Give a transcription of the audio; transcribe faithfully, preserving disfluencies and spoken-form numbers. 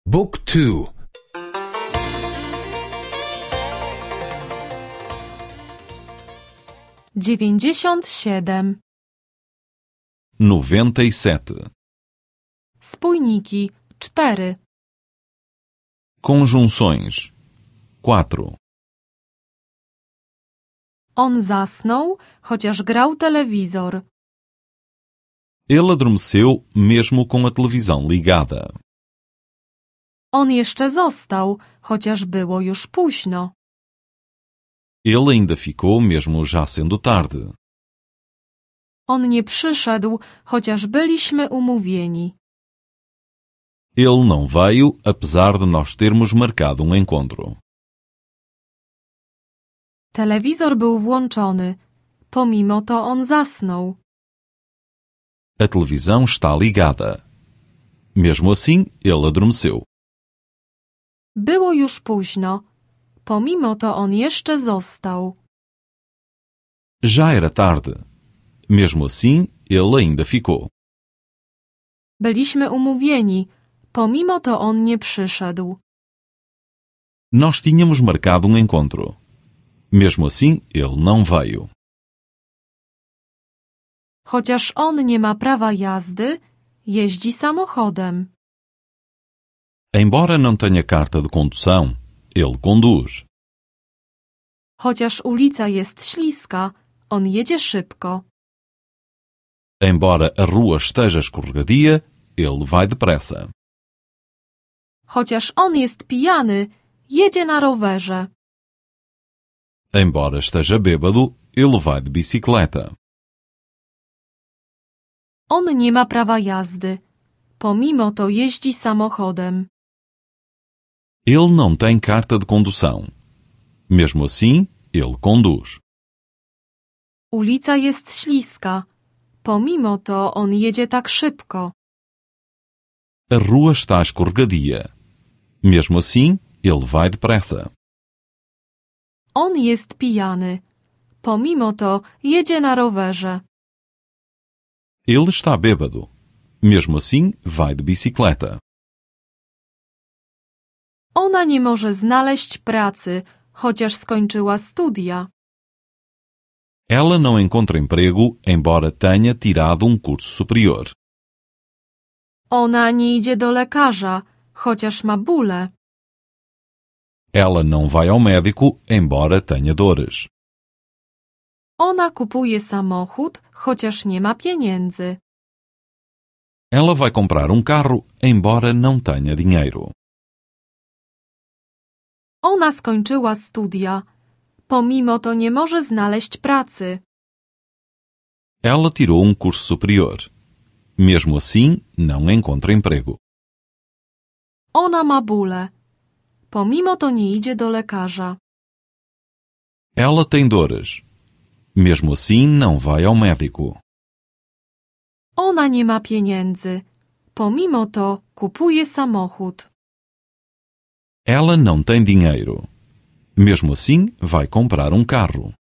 Book two. dziewięćdziesiąt siedem. noventa e sete. Spójniki cztery. Conjunções quatro. On zasnął, chociaż grał telewizor. Ele adormeceu mesmo com a televisão ligada. On jeszcze został, chociaż było już późno. Ele ainda ficou mesmo já sendo tarde. On nie przyszedł, chociaż byliśmy umówieni. Ele não veio, apesar de nós termos marcado um encontro. Telewizor był włączony. Pomimo to on zasnął. A televisão está ligada. Mesmo assim, ele adormeceu. Było już późno. Pomimo to on jeszcze został. Já era tarde. Mesmo assim, ele ainda ficou. Byliśmy umówieni. Pomimo to on nie przyszedł. Nós tínhamos marcado um encontro. Mesmo assim, ele não veio. Chociaż on nie ma prawa jazdy, jeździ samochodem. Embora não tenha carta de condução, ele conduz. Chociaż ulica jest śliska, on jedzie szybko. Embora a rua esteja escorregadia, ele vai depressa. Chociaż on jest pijany, jedzie na rowerze. Embora esteja bêbado, ele vai de bicicleta. On nie ma prawa jazdy. Pomimo to jeździ samochodem. Ele não tem carta de condução. Mesmo assim, ele conduz. Ulica jest śliska. Pomimo to on jedzie tak szybko. A rua está escorregadia. Mesmo assim, ele vai depressa. On jest pijany. Pomimo to jedzie na rowerze. Ele está bêbado. Mesmo assim, vai de bicicleta. Ona nie może znaleźć pracy, chociaż skończyła studia. Ela não encontra emprego, embora tenha tirado um curso superior. Ona nie idzie do lekarza, chociaż ma bóle. Ela não vai ao médico, embora tenha dores. Ona kupuje samochód, chociaż nie ma pieniędzy. Ela vai comprar um carro, embora não tenha dinheiro. Ona skończyła studia. Pomimo to nie może znaleźć pracy. Ela tirou um curso superior. Mesmo assim, não encontra emprego. Ona ma bóle. Pomimo to nie idzie do lekarza. Ela tem dores. Mesmo assim, não vai ao médico. Ona nie ma pieniędzy. Pomimo to kupuje samochód. Ela não tem dinheiro. Mesmo assim, vai comprar um carro.